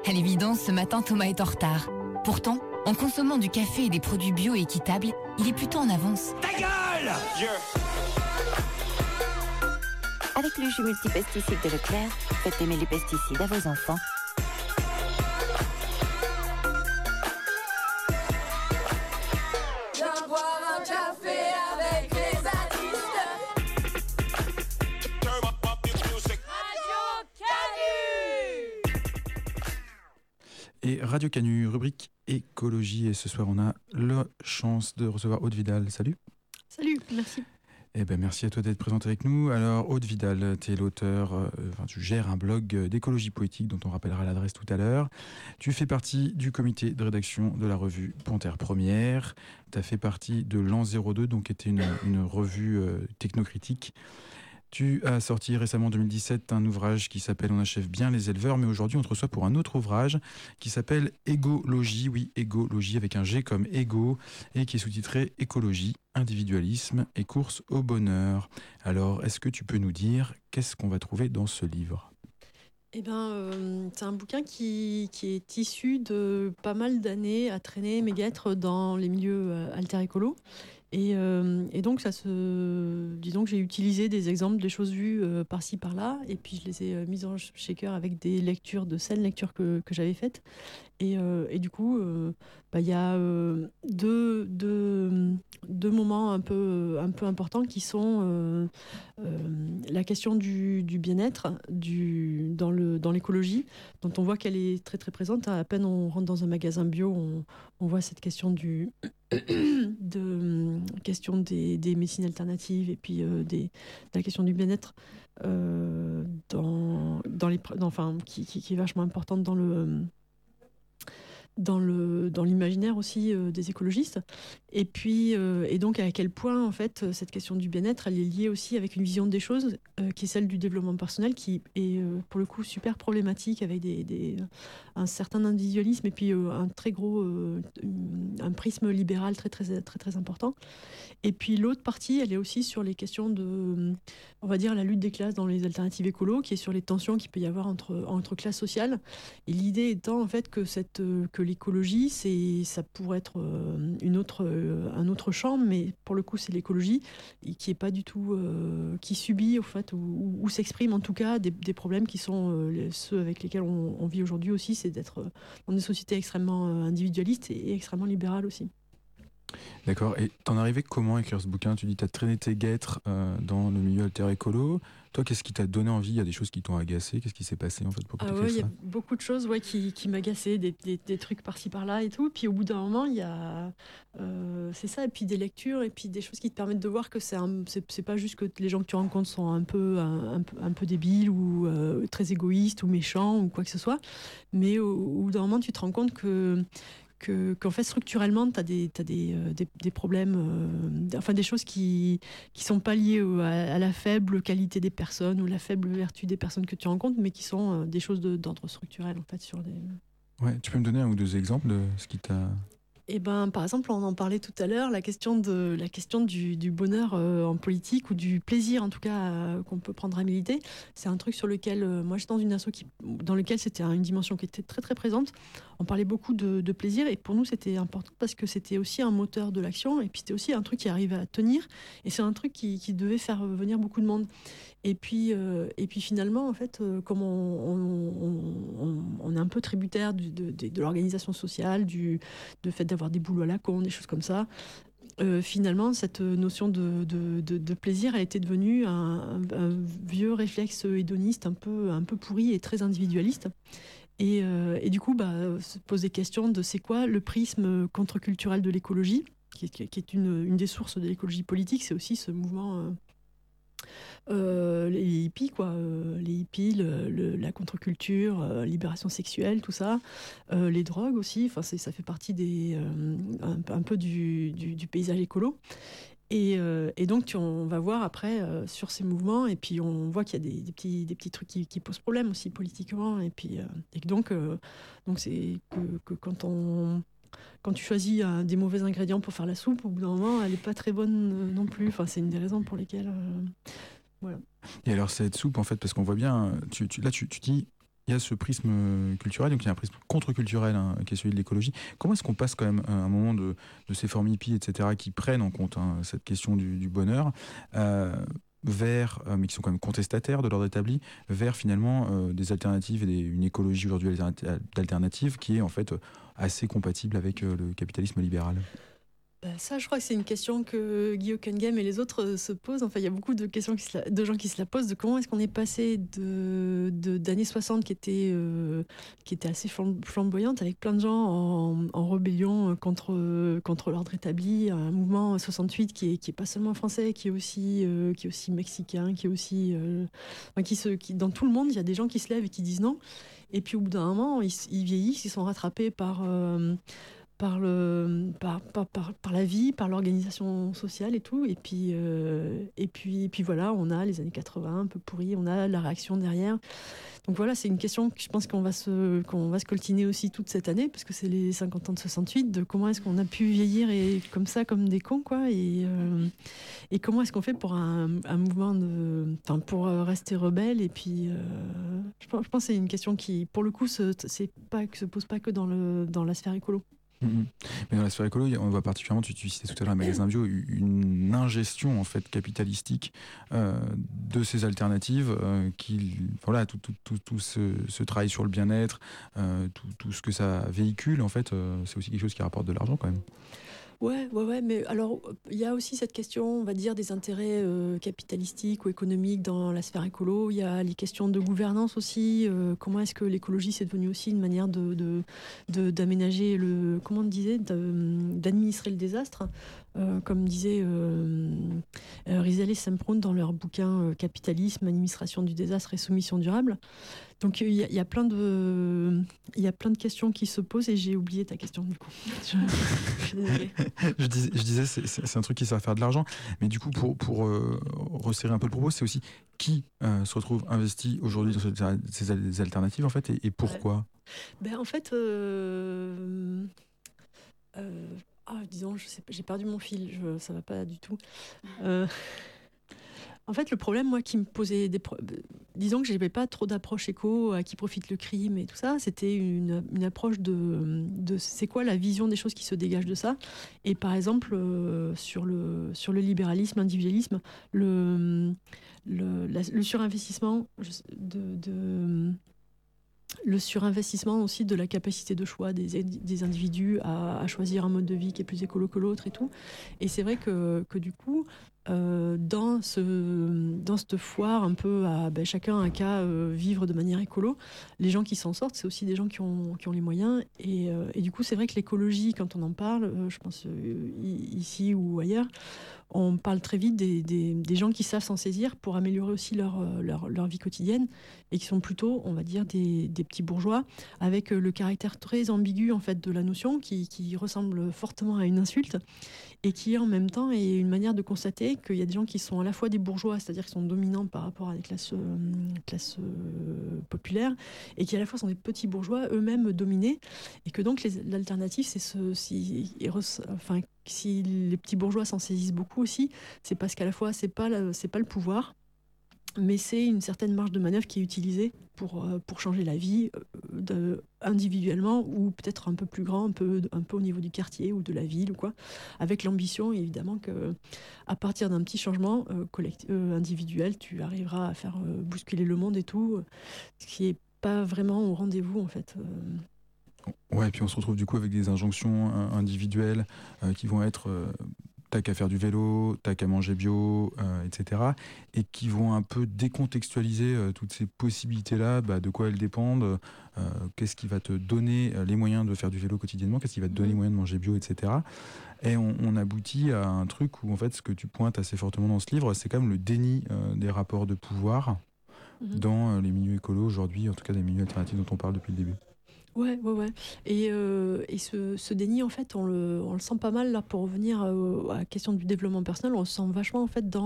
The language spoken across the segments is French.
À l'évidence, ce matin, Thomas est en retard. Pourtant, en consommant du café et des produits bio et équitables, il est plutôt en avance. Ta gueule! Avec le jus multipesticide de Leclerc, faites aimer les pesticides à vos enfants. Viens boire un café avec les artistes. Radio Canu. Et Radio Canu, rubrique écologie. Et ce soir, on a la chance de recevoir Aude Vidal. Salut. Salut, merci. Eh ben, merci à toi d'être présente avec nous. Alors, Aude Vidal, tu es l'auteur, tu gères un blog d'écologie poétique dont on rappellera l'adresse tout à l'heure. Tu fais partie du comité de rédaction de la revue Panthère Première. Tu as fait partie de l'An 02, donc qui était une revue technocritique. Tu as sorti récemment en 2017 un ouvrage qui s'appelle On achève bien les éleveurs, mais aujourd'hui on te reçoit pour un autre ouvrage qui s'appelle Égologie, oui, Égologie avec un G comme égo, et qui est sous-titré Écologie, individualisme et course au bonheur. Alors, est-ce que tu peux nous dire qu'est-ce qu'on va trouver dans ce livre ? Eh ben, c'est un bouquin qui est issu de pas mal d'années à traîner mes guêtres dans les milieux alter-écolos. Et donc, disons que j'ai utilisé des exemples, des choses vues par-ci, par-là, et puis je les ai mises en shaker avec des lectures, de scènes lectures que j'avais faites. Et du coup, il y a deux moments un peu importants qui sont la question du bien-être dans l'écologie, dont on voit qu'elle est très très présente. À peine on rentre dans un magasin bio, on voit cette question question des médecines alternatives et puis de la question du bien-être qui est vachement importante dans l'imaginaire aussi des écologistes. Et puis et donc à quel point en fait cette question du bien-être elle est liée aussi avec une vision des choses qui est celle du développement personnel, qui est pour le coup super problématique, avec un certain individualisme et puis un très gros un prisme libéral très très très très important. Et puis l'autre partie, elle est aussi sur les questions de, on va dire, la lutte des classes dans les alternatives écolo, qui est sur les tensions qu'il peut y avoir entre classes sociales. Et l'idée étant en fait que l'écologie, ça pourrait être un autre champ, mais pour le coup c'est l'écologie qui est pas du tout, qui subit au fait ou s'exprime en tout cas des problèmes qui sont ceux avec lesquels on vit aujourd'hui aussi, c'est d'être dans des sociétés extrêmement individualistes et extrêmement libérales aussi. D'accord, et t'en arrivé comment à écrire ce bouquin ? Tu dis t'as traîné tes guêtres dans le milieu alter-écolo. Toi, qu'est-ce qui t'a donné envie ? Il y a des choses qui t'ont agacé. Qu'est-ce qui s'est passé en fait pour que tu fasses ça ? Il y a beaucoup de choses qui m'agaçaient, des trucs par-ci par-là et tout. Puis au bout d'un moment, il y a c'est ça, et puis des lectures et puis des choses qui te permettent de voir que c'est pas juste que les gens que tu rencontres sont un peu débiles ou très égoïstes ou méchants ou quoi que ce soit, mais au bout d'un moment, tu te rends compte qu'en fait structurellement t'as des problèmes, des choses qui sont pas liées à la faible qualité des personnes ou la faible vertu des personnes que tu rencontres, mais qui sont des choses d'ordre structurel en fait sur des... Ouais, tu peux me donner un ou deux exemples de ce qui t'a... Eh ben, par exemple, on en parlait tout à l'heure, la question du bonheur en politique, ou du plaisir en tout cas qu'on peut prendre à militer. C'est un truc sur lequel, moi j'étais dans une asso dans lequel c'était une dimension qui était très très présente. On parlait beaucoup de plaisir, et pour nous c'était important parce que c'était aussi un moteur de l'action, et puis c'était aussi un truc qui arrivait à tenir, et c'est un truc qui devait faire venir beaucoup de monde. Et puis finalement, en fait, comme on est un peu tributaire de l'organisation sociale, du fait d'avoir des boulots à la con, des choses comme ça, finalement, cette notion de plaisir a été devenue un vieux réflexe hédoniste un peu pourri et très individualiste. Et du coup, se pose des questions de c'est quoi le prisme contre-culturel de l'écologie, qui est une des sources de l'écologie politique. C'est aussi ce mouvement... les hippies les hippies, la contre-culture, libération sexuelle, tout ça, les drogues aussi, ça fait partie un peu du paysage écolo. Et donc on va voir après sur ces mouvements, et puis on voit qu'il y a des petits trucs qui posent problème aussi politiquement, et donc c'est que quand tu choisis des mauvais ingrédients pour faire la soupe, au bout d'un moment, elle n'est pas très bonne non plus. C'est une des raisons pour lesquelles... voilà. Et alors cette soupe, en fait, parce qu'on voit bien, tu dis, il y a ce prisme culturel, donc il y a un prisme contre-culturel qui est celui de l'écologie. Comment est-ce qu'on passe quand même à un moment de ces formes hippies, etc., qui prennent en compte cette question du bonheur, vers, mais qui sont quand même contestataires de l'ordre établi, vers finalement des alternatives et une écologie aujourd'hui alternative qui est en fait assez compatible avec le capitalisme libéral? Ça, je crois que c'est une question que Guy Hockenheim et les autres se posent. Enfin, il y a beaucoup de questions de gens qui se la posent, de comment est-ce qu'on est passé d'années 60 qui étaient assez flamboyantes, avec plein de gens en rébellion contre l'ordre établi, un mouvement 68 qui est pas seulement français, qui est aussi mexicain, qui est aussi dans tout le monde, il y a des gens qui se lèvent et qui disent non. Et puis au bout d'un moment, ils vieillissent, ils sont rattrapés par la vie, par l'organisation sociale et tout. Et puis voilà, on a les années 80 un peu pourries, on a la réaction derrière. Donc voilà, c'est une question que je pense qu'on va se coltiner aussi toute cette année, parce que c'est les 50 ans de 68, de comment est-ce qu'on a pu vieillir comme des cons, quoi. Et comment est-ce qu'on fait pour un mouvement pour rester rebelle. Et puis je pense que c'est une question qui, pour le coup, se pose pas que dans la sphère écolo. Mais dans la sphère écolo, on voit particulièrement, tu citais tout à l'heure un magasin bio, une ingestion en fait capitalistique de ces alternatives tout ce travail sur le bien-être, tout ce que ça véhicule, en fait, c'est aussi quelque chose qui rapporte de l'argent quand même. Ouais, mais alors, il y a aussi cette question, on va dire, des intérêts capitalistiques ou économiques dans la sphère écolo. Il y a les questions de gouvernance aussi. Comment est-ce que l'écologie, c'est devenu aussi une manière d'aménager comment on disait, d'administrer le désastre, comme disait Rizal et Semprún dans leur bouquin Capitalisme, administration du désastre et soumission durable. Donc il y a plein de questions qui se posent, et j'ai oublié ta question du coup. Je suis désolée. je disais c'est un truc qui sert à faire de l'argent, mais du coup pour resserrer un peu le propos, c'est aussi qui se retrouve investi aujourd'hui dans ces alternatives en fait, et pourquoi? En fait, disons, je sais pas, j'ai perdu mon fil, ça va pas du tout. En fait, le problème, moi, qui me posait disons que j'avais pas trop d'approche éco, à qui profite le crime et tout ça. C'était une approche de c'est quoi la vision des choses qui se dégagent de ça. Et par exemple, sur le libéralisme, l'individualisme, le surinvestissement le surinvestissement aussi de la capacité de choix des individus à choisir un mode de vie qui est plus écolo que l'autre et tout. Et c'est vrai que du coup, dans cette foire un peu à chacun un cas vivre de manière écolo, les gens qui s'en sortent, c'est aussi des gens qui ont les moyens. Et du coup, c'est vrai que l'écologie, quand on en parle, je pense ici ou ailleurs, on parle très vite des gens qui savent s'en saisir pour améliorer aussi leur vie quotidienne, et qui sont plutôt, on va dire, des petits bourgeois, avec le caractère très ambigu en fait de la notion, qui ressemble fortement à une insulte, et qui en même temps est une manière de constater qu'il y a des gens qui sont à la fois des bourgeois, c'est-à-dire qui sont dominants par rapport à des classes populaires, et qui à la fois sont des petits bourgeois eux-mêmes dominés, et que donc l'alternative, c'est si les petits bourgeois s'en saisissent beaucoup aussi, c'est parce qu'à la fois c'est pas le pouvoir, mais c'est une certaine marge de manœuvre qui est utilisée pour changer la vie individuellement, ou peut-être un peu plus grand, un peu au niveau du quartier ou de la ville ou quoi, avec l'ambition évidemment que à partir d'un petit changement individuel, tu arriveras à faire bousculer le monde et tout, ce qui est pas vraiment au rendez-vous en fait. Ouais, et puis on se retrouve du coup avec des injonctions individuelles qui vont être t'as qu'à faire du vélo, t'as qu'à manger bio, etc. Et qui vont un peu décontextualiser toutes ces possibilités-là, de quoi elles dépendent, qu'est-ce qui va te donner les moyens de faire du vélo quotidiennement, qu'est-ce qui va te donner les moyens de manger bio, etc. Et on aboutit à un truc où en fait ce que tu pointes assez fortement dans ce livre, c'est quand même le déni des rapports de pouvoir dans les milieux écolos aujourd'hui, en tout cas des milieux alternatifs dont on parle depuis le début. Ouais. Et ce déni, en fait, on le sent pas mal là pour revenir à la question du développement personnel. On le sent vachement en fait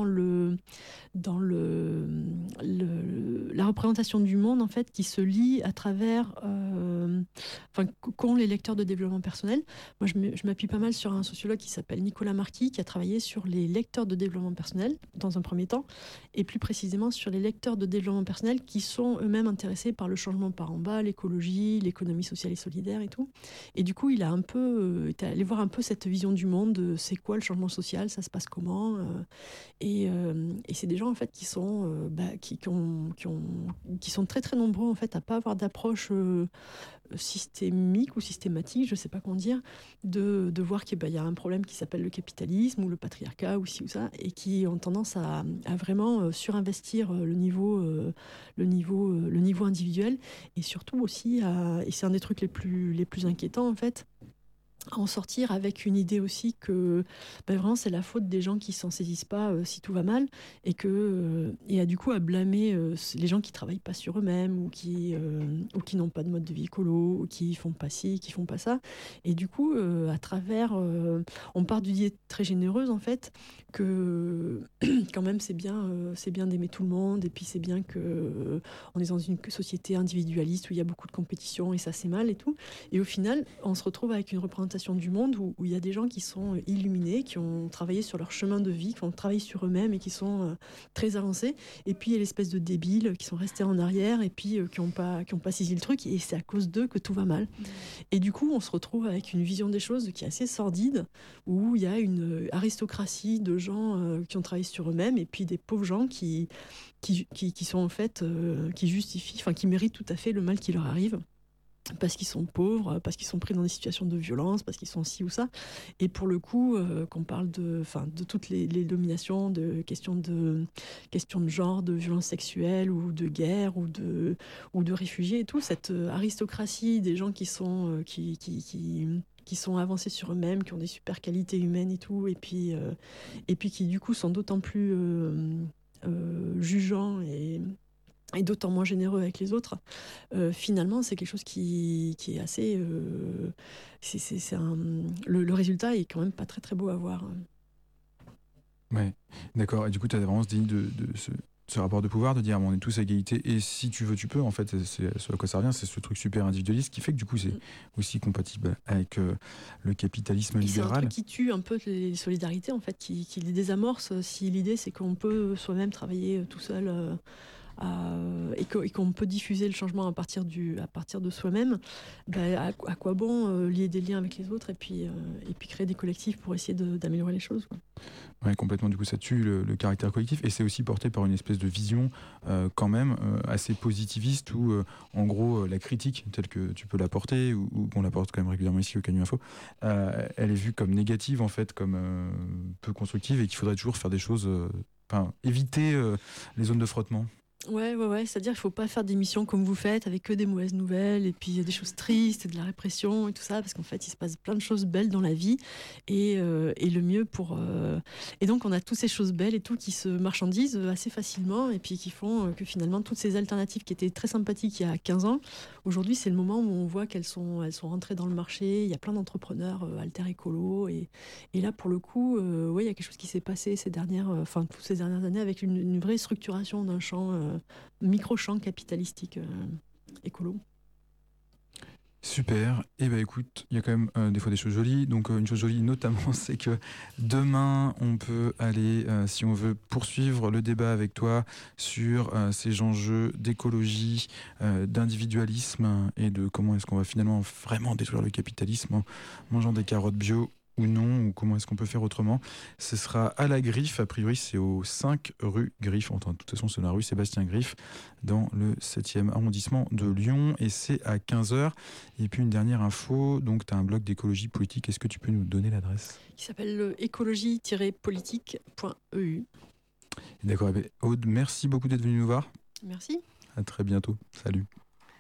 la représentation du monde en fait qui se lit à travers, qu'ont les lecteurs de développement personnel. Moi, je m'appuie pas mal sur un sociologue qui s'appelle Nicolas Marquis, qui a travaillé sur les lecteurs de développement personnel dans un premier temps, et plus précisément sur les lecteurs de développement personnel qui sont eux-mêmes intéressés par le changement par en bas, l'écologie, l'économie sociale et solidaire et tout. Et du coup, il a un peu été allé voir un peu cette vision du monde, c'est quoi le changement social, ça se passe comment, et c'est des gens en fait qui sont qui sont très très nombreux en fait à pas avoir d'approche systémique ou systématique, je sais pas comment dire, de voir qu'il y a un problème qui s'appelle le capitalisme ou le patriarcat ou ci ou ça, et qui ont tendance à vraiment surinvestir le niveau individuel, et surtout aussi et c'est un des trucs les plus inquiétants en fait, à en sortir avec une idée aussi que vraiment c'est la faute des gens qui s'en saisissent pas si tout va mal, et du coup à blâmer les gens qui travaillent pas sur eux-mêmes ou qui n'ont pas de mode de vie écolo, ou qui font pas ci, qui font pas ça, et du coup à travers on part d'une idée très généreuse en fait que quand même c'est bien d'aimer tout le monde, et puis c'est bien que on est dans une société individualiste où il y a beaucoup de compétition et ça c'est mal et tout, et au final on se retrouve avec une représentation du monde où il y a des gens qui sont illuminés, qui ont travaillé sur leur chemin de vie, qui ont travaillé sur eux-mêmes et qui sont très avancés, et puis il y a l'espèce de débiles qui sont restés en arrière et puis qui n'ont pas saisi le truc, et c'est à cause d'eux que tout va mal. Et du coup on se retrouve avec une vision des choses qui est assez sordide, où il y a une aristocratie de gens qui ont travaillé sur eux-mêmes, et puis des pauvres gens qui sont en fait qui justifient, qui méritent tout à fait le mal qui leur arrive, parce qu'ils sont pauvres, parce qu'ils sont pris dans des situations de violence, parce qu'ils sont ci ou ça. Et pour le coup, qu'on parle de toutes les dominations, de questions de genre, de violence sexuelle ou de guerre ou de réfugiés et tout, cette aristocratie des gens qui sont qui sont avancés sur eux-mêmes, qui ont des super qualités humaines et tout, et puis qui du coup sont d'autant plus jugeants et d'autant moins généreux avec les autres, finalement, c'est quelque chose qui est assez... le résultat est quand même pas très très beau à voir. Ouais, d'accord. Et du coup, tu as vraiment ce déni de ce rapport de pouvoir, de dire on est tous à égalité et si tu veux, tu peux. En fait, c'est ce à quoi ça revient, c'est ce truc super individualiste qui fait que du coup, c'est aussi compatible avec le capitalisme libéral. C'est un truc qui tue un peu les solidarités, en fait, qui les désamorce. Si l'idée, c'est qu'on peut soi-même travailler tout seul... et qu'on peut diffuser le changement à partir de soi-même, à quoi bon lier des liens avec les autres et puis créer des collectifs pour essayer d'améliorer les choses, quoi. Ouais, complètement. Du coup, ça tue le caractère collectif, et c'est aussi porté par une espèce de vision quand même assez positiviste où, en gros, la critique telle que tu peux la porter ou qu'on la porte quand même régulièrement ici au Canu Info, elle est vue comme négative en fait, comme peu constructive, et qu'il faudrait toujours faire des choses, éviter les zones de frottement. Ouais, c'est-à-dire qu'il faut pas faire des missions comme vous faites avec que des mauvaises nouvelles et puis des choses tristes et de la répression et tout ça, parce qu'en fait il se passe plein de choses belles dans la vie, et le mieux et donc on a toutes ces choses belles et tout qui se marchandisent assez facilement, et puis qui font que finalement toutes ces alternatives qui étaient très sympathiques il y a 15 ans, aujourd'hui c'est le moment où on voit qu'elles sont rentrées dans le marché. Il y a plein d'entrepreneurs alter-écolos, et là pour le coup il y a quelque chose qui s'est passé toutes ces dernières années, avec une vraie structuration d'un champ micro-champ capitalistique écolo. Super. Et écoute, il y a quand même des fois des choses jolies. Donc une chose jolie notamment, c'est que demain on peut aller, si on veut poursuivre le débat avec toi sur ces enjeux d'écologie, d'individualisme, et de comment est-ce qu'on va finalement vraiment détruire le capitalisme en mangeant des carottes bio ou non, ou comment est-ce qu'on peut faire autrement. Ce sera à la Griffe, a priori c'est au 5 rue Griffe, enfin, de toute façon c'est la rue Sébastien Griffe, dans le 7e arrondissement de Lyon, et c'est à 15h. Et puis une dernière info, donc tu as un blog d'écologie politique, est-ce que tu peux nous donner l'adresse ? Qui s'appelle écologie-politique.eu. D'accord, Aude, merci beaucoup d'être venue nous voir. Merci. À très bientôt, salut.